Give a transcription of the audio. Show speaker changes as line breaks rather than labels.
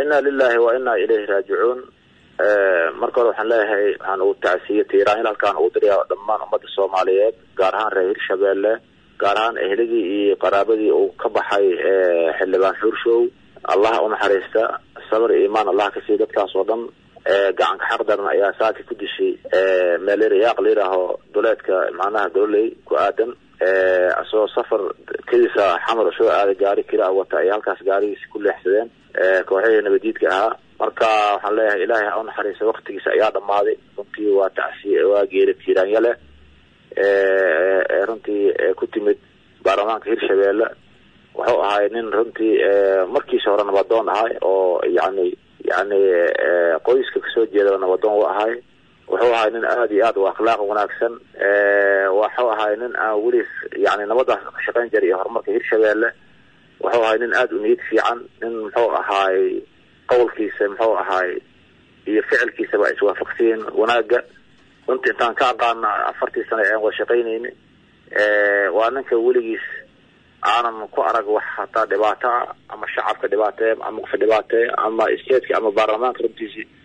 إنا لله وإنا إليه راجعون. marka waxaan leeyahay waxaan u tacsiyay tiiraan halkaan u diray dhammaan ummadda Soomaaliyeed gaar ahaan reer Hirshabeelle gaar ahaan eheligi iyo qaraabadii uu ka baxay xildhibaan Xurshow Allah u naxariista sabir iimaan Allah ka sii dadkaas oo dhan gacan ka xaqdaran ayaa saaki ku dishay meel riyaaq leeyahay dawladka macnaha dawlay ku aadan asoo safar kiisa xamar soo aad gaari kira wata ay halkaas gaarigiisa ku leexsadeen kooxihii nabadiidka ahaa marka waxaan leeyahay ilaahay ha u naxariiso waqtigiisa ayaa dhamaaday runtii waa tacsiye waa geeri tiiraanyale runtii ku timid baarlamaanka Hirshabeelle wuxuu ahaa nin runtii markiisa hore nabadoon ahaa oo yani qoyska ka soo jeeda nabadoon u ahaa wuxuu ahaa nin aad iyo aad u akhlaaq wanaagsan wuxuu ahaa nin aan weli yani nabadaas ka shaqayn jiray horumarka Hirshabeelle wuxuu ahaa nin aad u niyad fiican nin muxuu ahaa qowlkiisa muxuu ahaa iyo ficilkiisa waa iswaafaqsiin wanaaga runtii intaan ka aqaan 40 sano ee aan shaqaynayni waa ninka weligiis aanan ku arag wax hata dhibaato ama shacabka dhibaato ama qof dhibaato ama isteedka ama baarlamaanka runtiisa